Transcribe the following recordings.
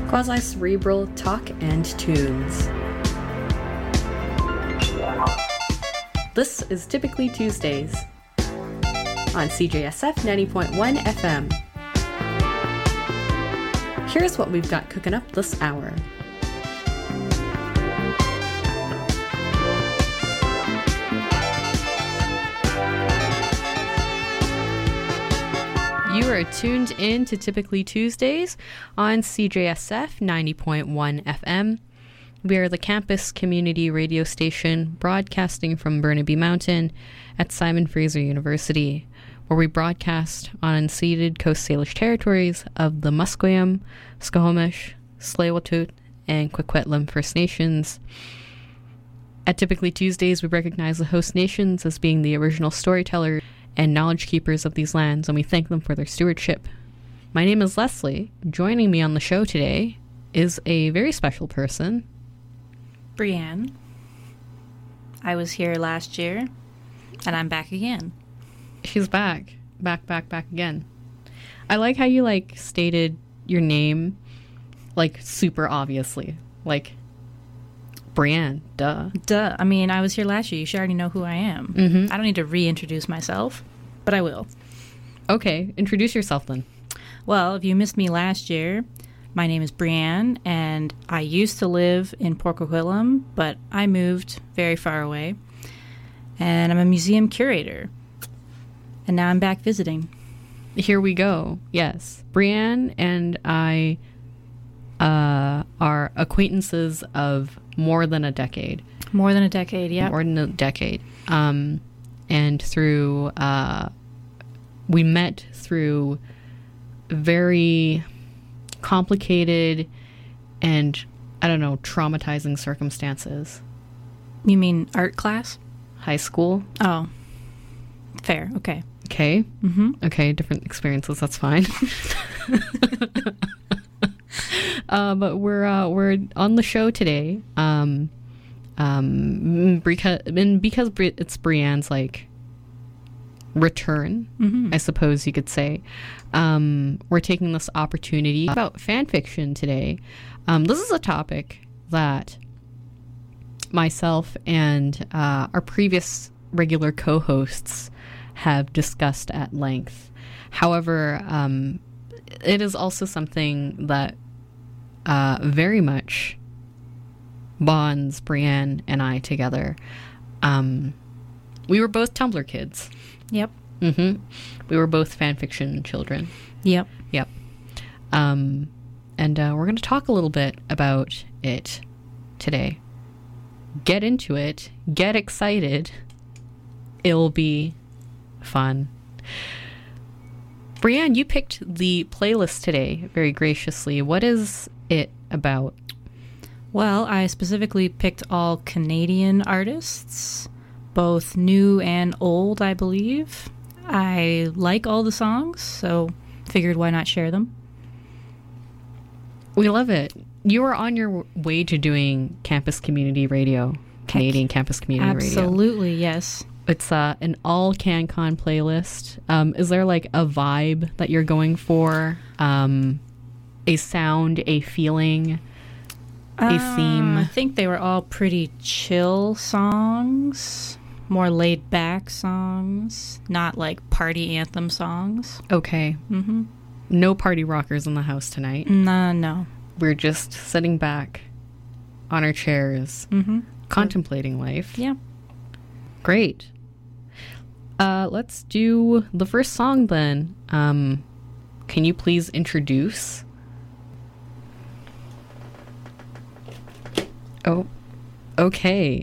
quasi-cerebral talk and tunes. This is Typically Tuesdays on CJSF 90.1 FM. Here's what we've got cooking up this hour. You are tuned in to Typically Tuesdays on CJSF 90.1 FM. We are the campus community radio station broadcasting from Burnaby Mountain at Simon Fraser University, where we broadcast on unceded Coast Salish territories of the Musqueam, Squamish, Tsleil-Waututh, and Coquitlam First Nations. At Typically Tuesdays, we recognize the host nations as being the original storytellers and knowledge keepers of these lands, and we thank them for their stewardship. My name is Leslie. Joining me on the show today is a very special person. Brianne. I was here last year, and I'm back again. She's back. Back again. I like how you, stated your name, super obviously. Brianne, duh. Duh. I mean, I was here last year. You should already know who I am. Mm-hmm. I don't need to reintroduce myself, but I will. Okay, introduce yourself then. Well, if you missed me last year, my name is Brianne, and I used to live in Port Coquitlam, but I moved very far away, and I'm a museum curator, and now I'm back visiting. Here we go. Yes. Brianne and I are acquaintances of more than a decade. More than a decade, yeah. More than a decade. And through, we met through very complicated and, traumatizing circumstances. You mean art class? High school. Oh, fair. Okay. Okay. Mm-hmm. Okay, different experiences. That's fine. But we're on the show today. Because it's Brianne's return, I suppose you could say. We're taking this opportunity about fan fiction today. This is a topic that myself and our previous regular co-hosts have discussed at length. However, it is also something that very much bonds Brianne and I together. We were both Tumblr kids. Yep. Mm-hmm. We were both fanfiction children. Yep. And we're going to talk a little bit about it today. Get into it. Get excited. It'll be fun. Brianne, you picked the playlist today very graciously. What is it about? Well, I specifically picked all Canadian artists, both new and old, I believe. I like all the songs, so figured why not share them. We love it. You are on your way to doing campus community radio, Canadian campus community radio. Absolutely, yes. It's an all CanCon playlist. Is there a vibe that you're going for? A sound, a feeling, a theme? I think they were all pretty chill songs, more laid back songs, not party anthem songs. Okay. Mm-hmm. No party rockers in the house tonight. No. We're just sitting back on our chairs, contemplating life. Yeah. Great. Let's do the first song then. Can you please introduce? Oh, okay.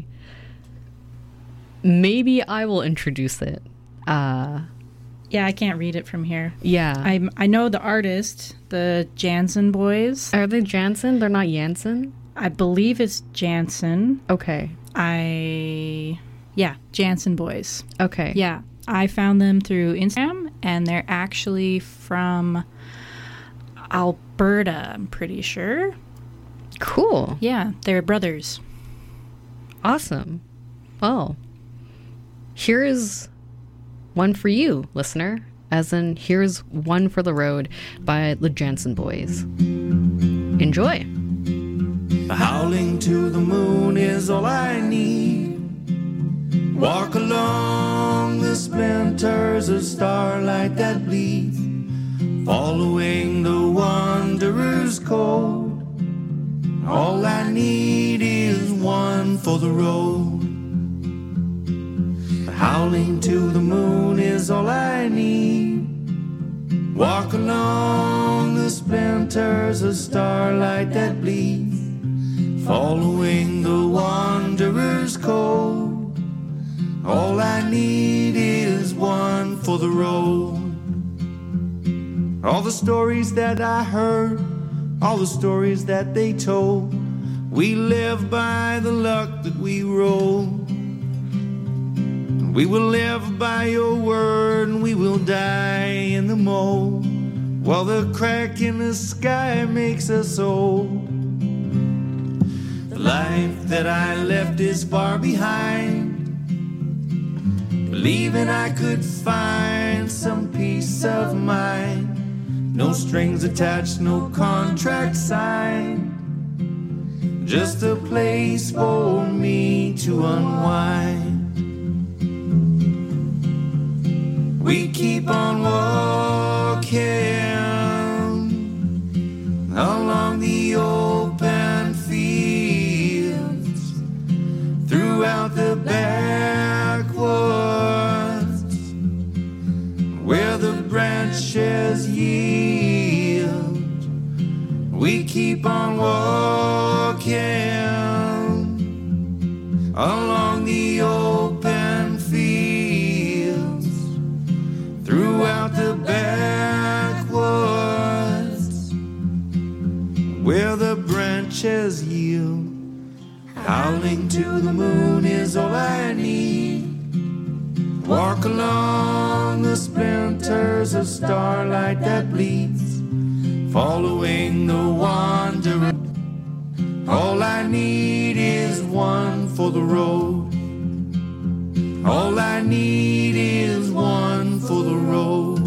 Maybe I will introduce it. Yeah, I can't read it from here. Yeah. I know the artist, the Jansen Boys. Are they Jansen? They're not Jansen? I believe it's Jansen. Okay. Yeah, Jansen Boys. Okay. Yeah, I found them through Instagram, and they're actually from Alberta, I'm pretty sure. Cool. Yeah, they're brothers. Awesome. Well, here is one for you, listener. As in, here's One for the Road by the Jansen Boys. Enjoy. Howling to the moon is all I need. Walk along the splinters of starlight that bleeds, following the wanderer's code. All I need is one for the road. Howling to the moon is all I need. Walk along the splinters of starlight that bleeds, following the wanderer's code. All I need is one for the road. All the stories that I heard, all the stories that they told, we live by the luck that we roll. We will live by your word and we will die in the mold, while the crack in the sky makes us old. The life that I left is far behind, believing I could find some peace of mind. No strings attached, no contract signed, just a place for me to unwind. We keep on walking along the open fields, throughout the backwoods, where the branches yield. We keep on walking along the open fields, throughout the backwoods, where the branches yield. Howling to the moon is all I need. Walk along the splinters of starlight that bleeds, following the wanderer. All I need is one for the road. All I need is one for the road.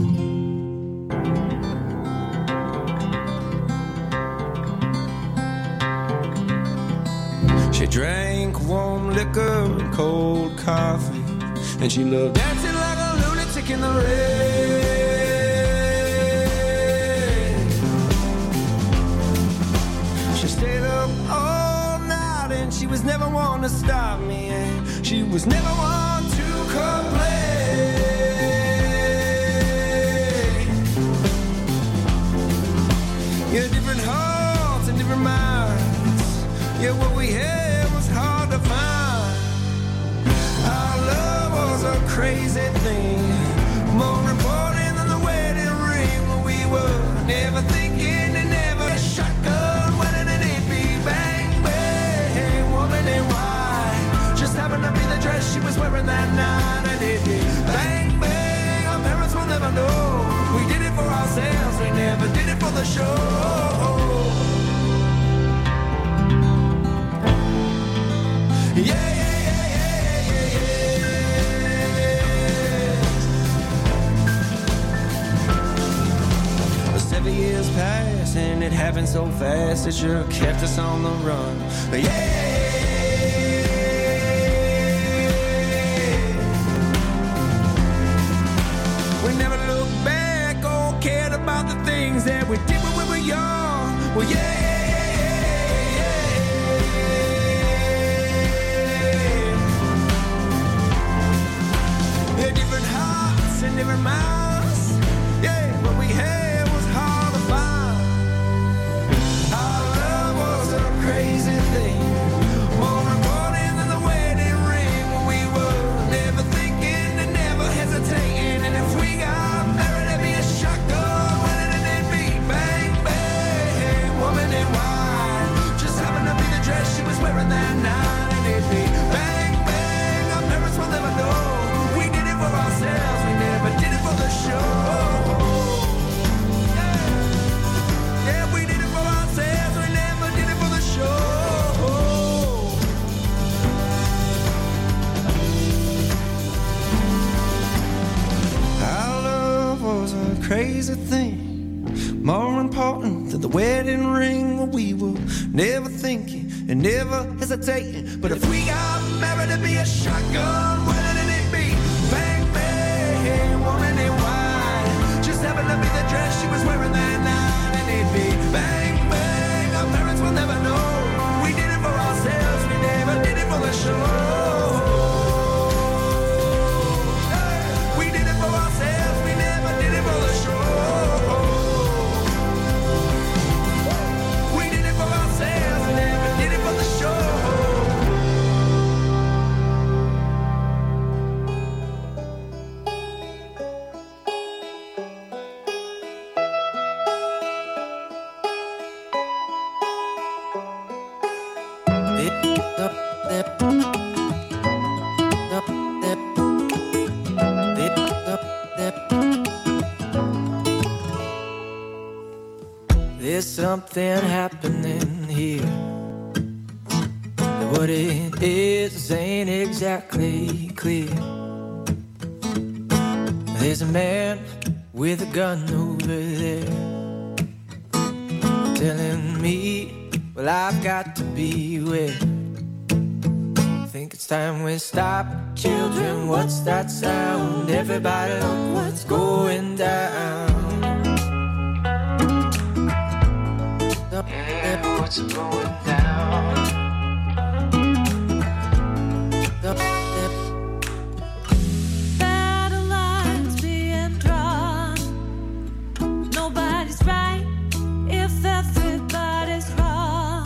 She drank warm liquor and cold coffee, and she loved dancing like a lunatic in the rain. She stayed up all night and she was never one to stop me, and she was never one to complain. Yeah, different hearts and different minds. Yeah, what we had was hard to find. Our love was a crazy thing, more important than the wedding ring. When we were never thinking and never a shotgun wedding, and it'd be bang bang, woman in white just happened to be the dress she was wearing that night. And it'd be bang bang, our parents will never know. We did it for ourselves, we never did it for the show. Yeah, yeah, yeah, yeah, yeah, yeah. 7 years passed and it happened so fast, it sure kept us on the run. Yeah. We never looked back or cared about the things that we did when we were young. Well, yeah. Different hearts and different minds. Yeah, what we had was hard to find. Our love was a crazy thing, more important than the wedding ring. When we were never thinking and never hesitating, and if we got married, it'd be a shotgun wedding, and it'd be bang bang, woman in white just happened to be the dress she was wearing that night. And it'd be bang bang, our parents will never know. For ourselves, we never did it for the show. Yeah, we did it for ourselves, we never did it for the show. Our love was a crazy thing, more important than the wedding ring. Well, we were never thinking and never hesitating. But if we got married, it'd be a shotgun wedding, and it'd be bang, bang, woman in white, just happened to be the dress she was wearing that night. And it'd be bang, bang, our parents will never know. We did it for ourselves, we never did it for the show. There's something happening here. What it is ain't exactly clear. There's a man with a gun over there telling me, well, I've got to beware. Think it's time we stop. Children, what's that sound? Everybody look what's going down. Yeah, what's going down? Battle lines being drawn. Nobody's right if everybody's wrong.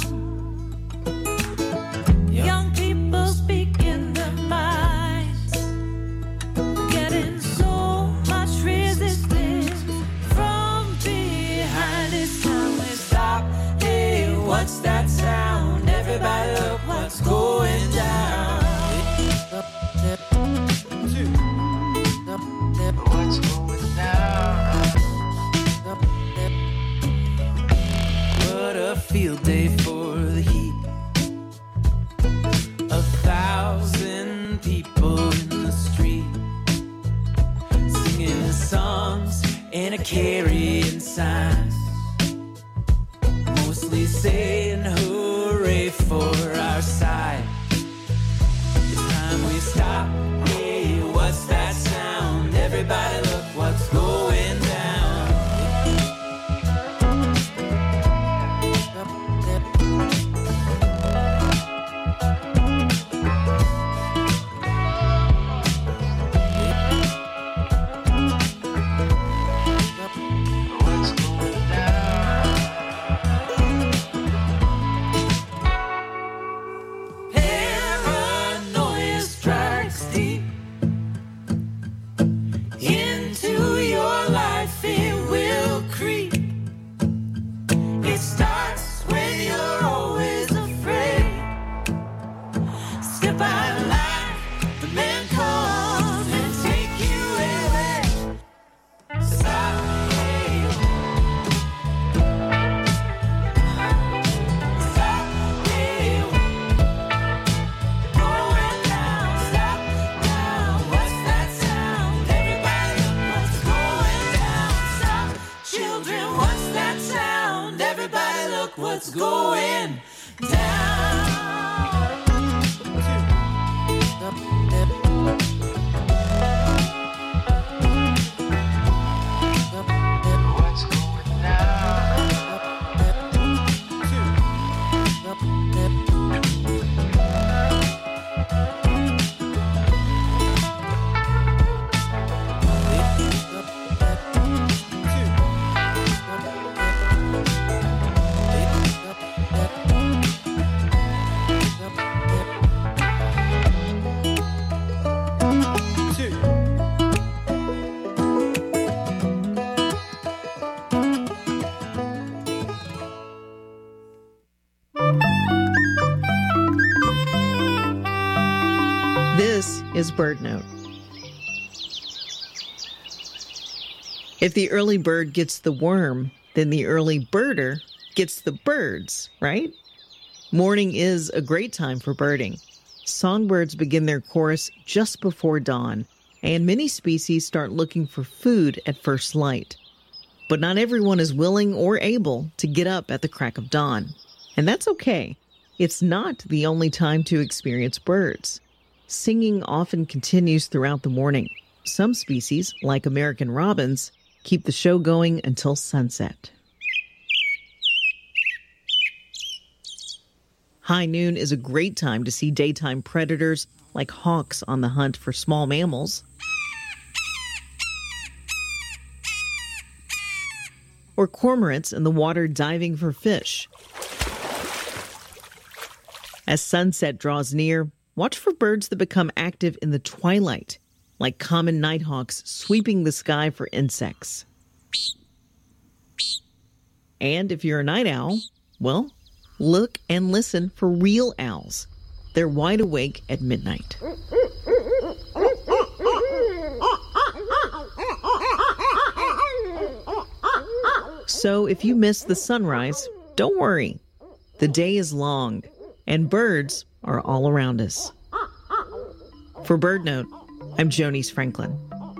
Young people speaking their minds, getting so much resistance from behind. It's time we stop. Hey, what's that sound? Everybody look what's going down. What's going down? What a field day for the heat. 1,000 people in the street, singing songs and carrying signs, mostly saying hooray for our side. It's time we stop. Hey, what's that sound? Everybody look what's going down. What's going down? Paranoia strikes deep into your life. It will creep. It starts when you're always afraid. Step out of line, the man comes and take you away. Stop, hey. Stop, hey. Going down, stop down. What's that sound? Everybody look what's going down. Stop, children, what's that sound? Everybody look what's going down. What's going down? This is BirdNote. If the early bird gets the worm, then the early birder gets the birds, right? Morning is a great time for birding. Songbirds begin their chorus just before dawn, and many species start looking for food at first light. But not everyone is willing or able to get up at the crack of dawn. And that's okay. It's not the only time to experience birds. Singing often continues throughout the morning. Some species, like American robins, keep the show going until sunset. High noon is a great time to see daytime predators like hawks on the hunt for small mammals, or cormorants in the water diving for fish. As sunset draws near, watch for birds that become active in the twilight, like common nighthawks sweeping the sky for insects. And if you're a night owl, well, look and listen for real owls. They're wide awake at midnight. So if you miss the sunrise, don't worry. The day is long, and birds are all around us. For BirdNote, I'm Jonice Franklin.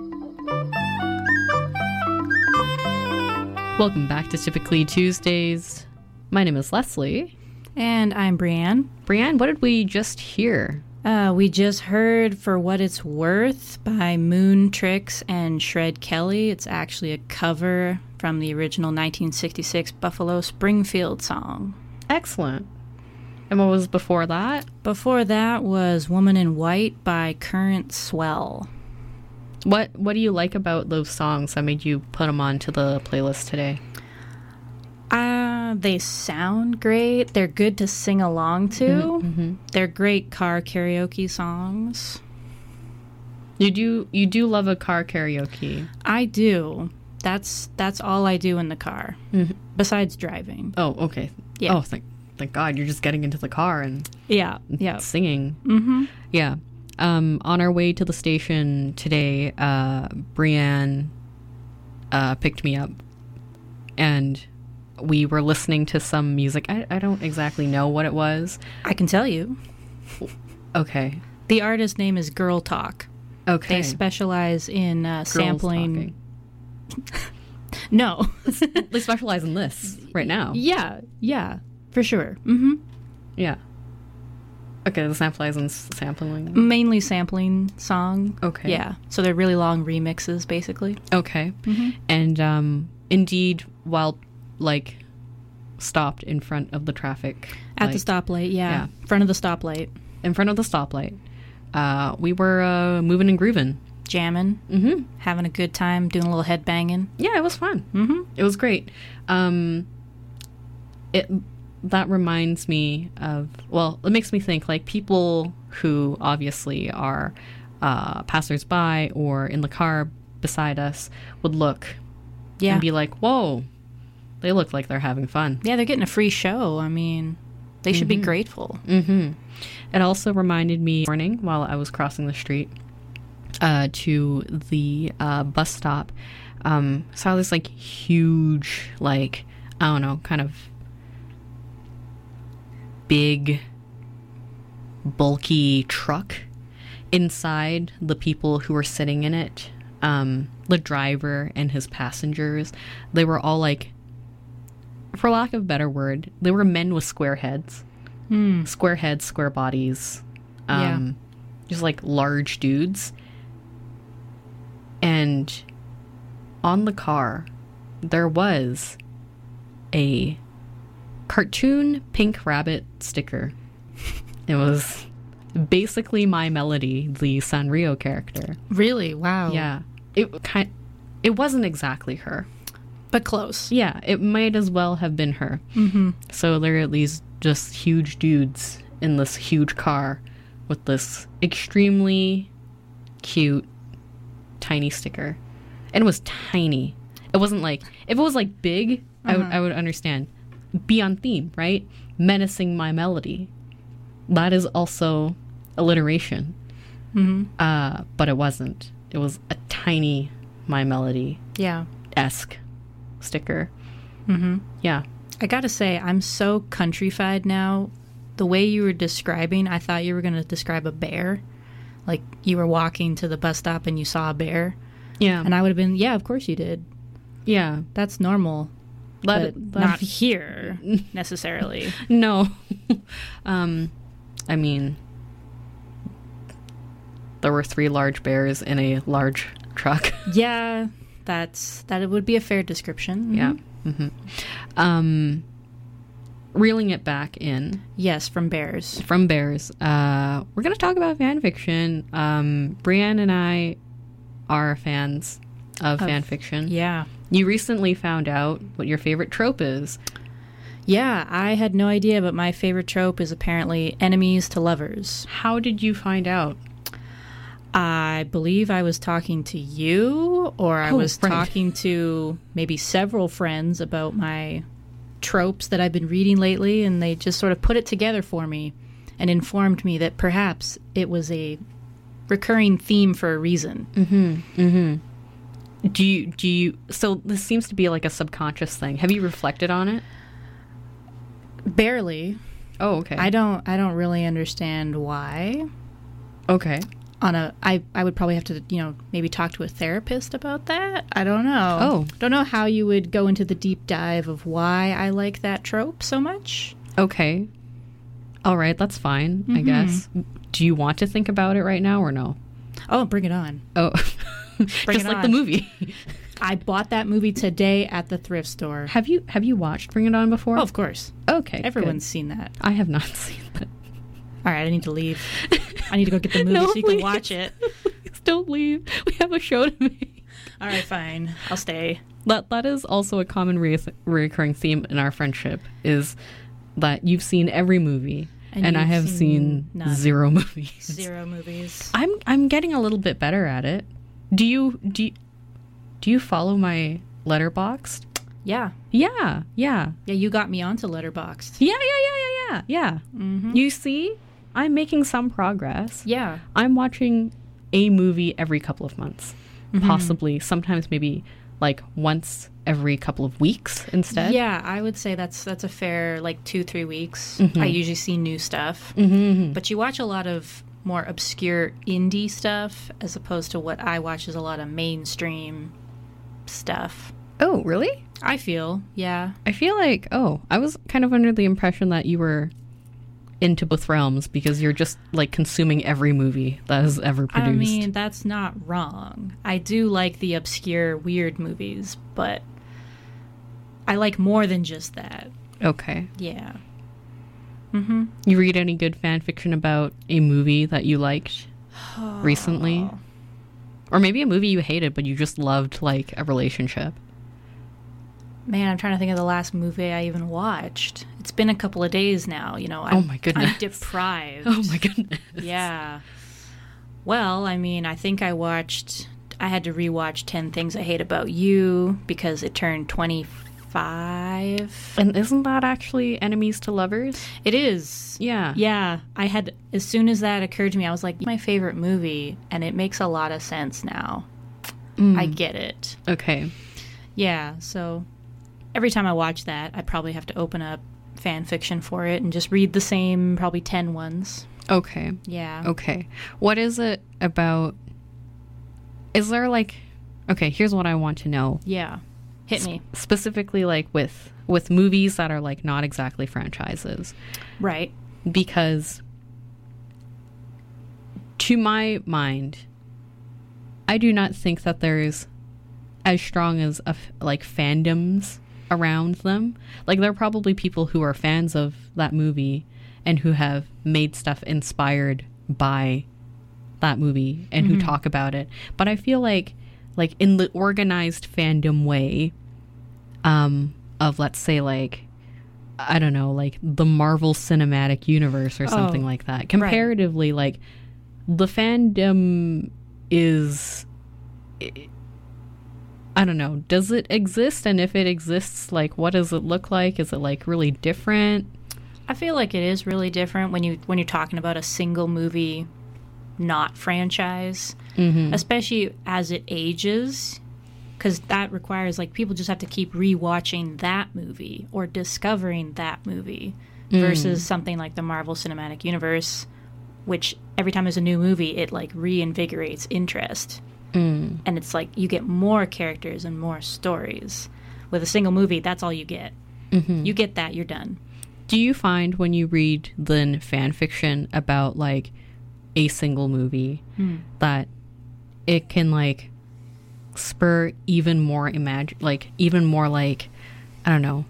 Welcome back to Typically Tuesdays. My name is Leslie. And I'm Brianne. Brianne, what did we just hear? We just heard For What It's Worth by Moon Tricks and Shred Kelly. It's actually a cover from the original 1966 Buffalo Springfield song. Excellent. And what was before that? Before that was Woman in White by Current Swell. What do you like about those songs that made you put them onto the playlist today? They sound great. They're good to sing along to. Mm-hmm. They're great car karaoke songs. You do love a car karaoke. I do. That's all I do in the car, besides driving. Oh, okay. Yeah. Oh, thank God, you're just getting into the car and Yeah. singing. Mm-hmm. Yeah. On our way to the station today, Brianne picked me up, and we were listening to some music. I don't exactly know what it was. I can tell you. Okay. The artist name is Girl Talk. Okay. They specialize in Girls sampling. No. talking. They specialize in this right now. Yeah, for sure. Mm-hmm. Yeah. Okay, the specialize in sampling. Mainly sampling song. Okay. Yeah. So they're really long remixes, basically. Okay. And indeed, while stopped in front of the traffic At the stoplight, yeah. Front of the stoplight. in front of the stoplight, we were moving and grooving. Jamming. Mm-hmm. Having a good time, doing a little head banging. Yeah, it was fun. Mm-hmm. It was great. That reminds me of, well, it makes me think like people who obviously are passersby or in the car beside us would look Yeah. and be like, whoa, they look like they're having fun. Yeah, they're getting a free show. I mean, they should be grateful. Mm-hmm. It also reminded me morning while I was crossing the street to the bus stop. Saw this like huge, like, I don't know, kind of big, bulky truck. Inside, the people who were sitting in it, the driver and his passengers, they were all like, for lack of a better word, they were men with square heads. Square heads, square bodies. Yeah. Just like large dudes. And on the car, there was a cartoon pink rabbit sticker. It was basically My Melody, the Sanrio character. Really? Wow. Yeah. It wasn't exactly her. But close. Yeah, it might as well have been her. Mm-hmm. So there are these just huge dudes in this huge car with this extremely cute tiny sticker. And it was tiny. It wasn't like, if it was like big, I would understand. Be on theme, right? Menacing My Melody. That is also alliteration. But it wasn't. It was a tiny My Melody-esque Yeah. sticker. Mm-hmm. Yeah. I gotta say, I'm so countrified now. The way you were describing, I thought you were going to describe a bear. Like, you were walking to the bus stop and you saw a bear. Yeah. And I would have been, yeah, of course you did. Yeah. That's normal, Let but not here necessarily. No. I mean, there were 3 large bears in a large truck. Yeah, that it would be a fair description. Yeah. Reeling it back in Yes, from bears. from bears, we're going to talk about fan fiction. Brienne and I are fans of fan fiction. Yeah. You recently found out what your favorite trope is. Yeah, I had no idea, but my favorite trope is apparently enemies to lovers. How did you find out? I believe I was talking to you, or I Oh, was right. talking to maybe several friends about my tropes that I've been reading lately, and they just sort of put it together for me and informed me that perhaps it was a recurring theme for a reason. Do you so this seems to be like a subconscious thing. Have you reflected on it? Barely. Oh, okay. I don't really understand why. Okay. I would probably have to, maybe talk to a therapist about that. I don't know. Oh. Don't know how you would go into the deep dive of why I like that trope so much. Okay. All right, that's fine, I guess. Do you want to think about it right now or no? Oh, bring it on. Oh. Bring Just it like on. the movie. I bought that movie today at the thrift store. Have you watched Bring It On before? Oh, of course. Okay. Everyone's good. seen that. I have not seen that. All right, I need to leave. I need to go get the movie No, so you can please. watch it. Please don't leave. We have a show to make. All right, fine. I'll stay. That is also a common recurring theme in our friendship is that you've seen every movie and I you've have seen none. 0 movies. 0 movies. I'm getting a little bit better at it. Do you follow my Letterboxd? Yeah. Yeah. Yeah, you got me onto Letterboxd. Yeah. You see, I'm making some progress. Yeah. I'm watching a movie every couple of months, possibly sometimes maybe like once every couple of weeks instead. Yeah, I would say that's a fair 2-3 weeks. I usually see new stuff, but you watch a lot of more obscure indie stuff as opposed to what I watch is a lot of mainstream stuff. Oh, really? I feel, yeah. I feel like, I was kind of under the impression that you were into both realms because you're just like consuming every movie that is ever produced. I mean, that's not wrong. I do like the obscure, weird movies, but I like more than just that. Okay. Yeah. You read any good fan fiction about a movie that you liked recently? Or maybe a movie you hated but you just loved like a relationship? Man, I'm trying to think of the last movie I even watched. It's been a couple of days now, Oh my goodness. I'm deprived. Oh my goodness. Yeah. Well, I mean, I think I had to rewatch 10 Things I Hate About You because it turned 25. And isn't that actually enemies to lovers? It is. Yeah. Yeah. As soon as that occurred to me, I was like, my favorite movie, and it makes a lot of sense now. I get it. Okay. Yeah, so every time I watch that, I probably have to open up fan fiction for it and just read the same probably 10 ones. Okay. Yeah. Okay. What is it about? Is there like, okay, here's what I want to know. Yeah. Hit me. Specifically like with movies that are like not exactly franchises. Right. Because to my mind, I do not think that there's as strong as like fandoms around them. Like there are probably people who are fans of that movie and who have made stuff inspired by that movie and who talk about it. But I feel like in the organized fandom way of let's say like I don't know, like the Marvel Cinematic Universe or something like that. Comparatively, like the fandom is, I don't know, does it exist? And if it exists, like what does it look like? Is it like really different? I feel like it is really different when you're talking about a single movie, not franchise, especially as it ages, because that requires like people just have to keep rewatching that movie or discovering that movie versus something like the Marvel Cinematic Universe, which every time there's a new movie, it like reinvigorates interest. And it's like you get more characters and more stories. With a single movie, that's all you get. You get that, you're done. Do you find when you read then fan fiction about like a single movie that it can like spur even more even more like, I don't know,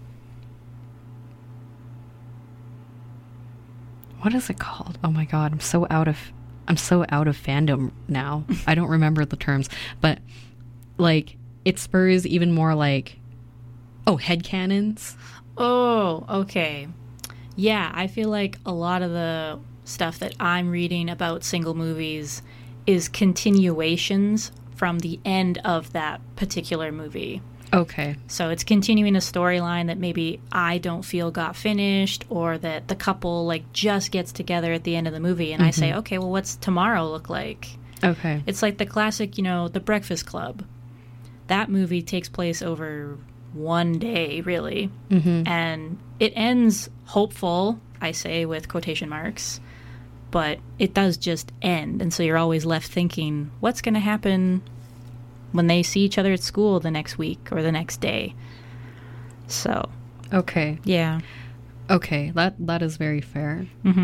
what is it called? Oh my god, I'm so out of fandom now. I don't remember the terms, but like it spurs even more like, headcanons. Oh, okay. Yeah, I feel like a lot of the stuff that I'm reading about single movies is continuations from the end of that particular movie. Okay. So it's continuing a storyline that maybe I don't feel got finished, or that the couple like just gets together at the end of the movie and I say, okay, well, what's tomorrow look like? Okay. It's like the classic, The Breakfast Club. That movie takes place over one day, really. And it ends hopeful, I say with quotation marks, but it does just end. And so you're always left thinking, what's going to happen when they see each other at school the next week or the next day? So, Okay. yeah. Okay. That is very fair.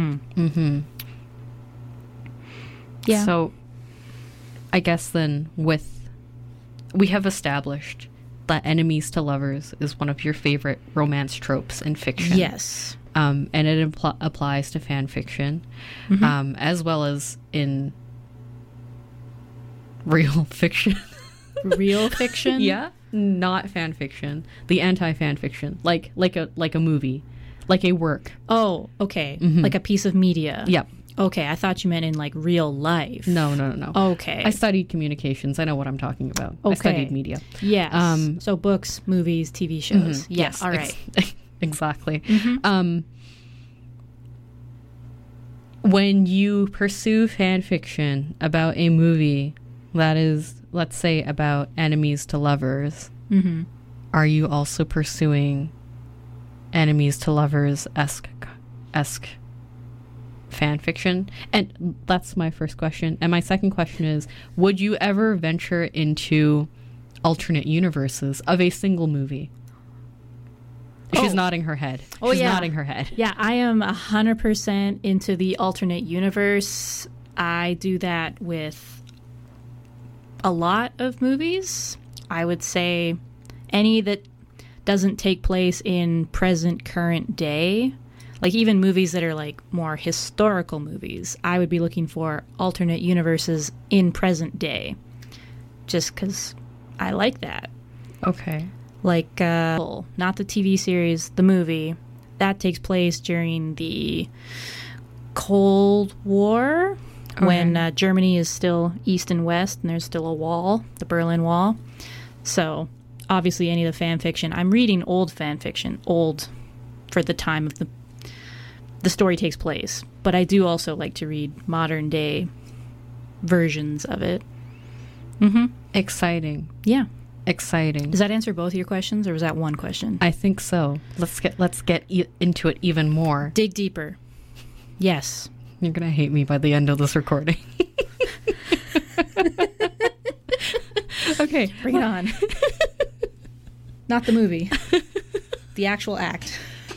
Yeah. So I guess then we have established that enemies to lovers is one of your favorite romance tropes in fiction. Yes. And it applies to fan fiction, as well as in real fiction. Real fiction? Yeah, not fan fiction. The anti-fan fiction, like a movie, like a work. Oh, okay. Like a piece of media. Yep. Okay, I thought you meant in like real life. No. Okay. I studied communications. I know what I'm talking about. I Okay. studied media. Yes. So books, movies, TV shows. Yes. All right. Exactly. When you pursue fan fiction about a movie that is, let's say, about enemies to lovers, are you also pursuing enemies to lovers esque fan fiction? And that's my first question. And my second question is, would you ever venture into alternate universes of a single movie? She's nodding her head. She's nodding her head. Yeah, I am 100% into the alternate universe. I do that with a lot of movies. I would say any that doesn't take place in present current day. Like even movies that are like more historical movies, I would be looking for alternate universes in present day. Just because I like that. Okay. Like, not the TV series, the movie. That takes place during the Cold War, when Germany is still east and west, and there's still a wall, the Berlin Wall. So, obviously, any of the fan fiction. I'm reading old fan fiction, old for the time of the story takes place. But I do also like to read modern day versions of it. Exciting. Yeah. Exciting. Does that answer both of your questions, or was that one question? I think so. Let's get into it even more. Dig deeper. Yes. You're gonna hate me by the end of this recording. Okay, Bring it on. Not the movie. The actual act.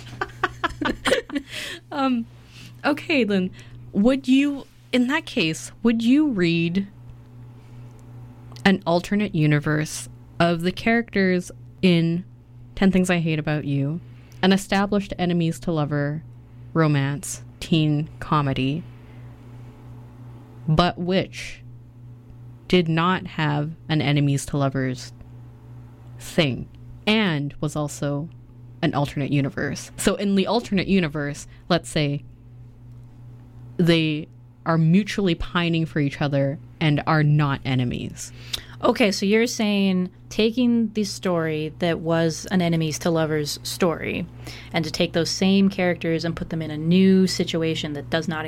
Okay, then, in that case, would you read an alternate universe of the characters in 10 Things I Hate About You, an established enemies to lover romance teen comedy, but which did not have an enemies to lovers thing and was also an alternate universe? So in the alternate universe, let's say they are mutually pining for each other and are not enemies. Okay, so you're saying taking the story that was an enemies to lovers story and to take those same characters and put them in a new situation that does not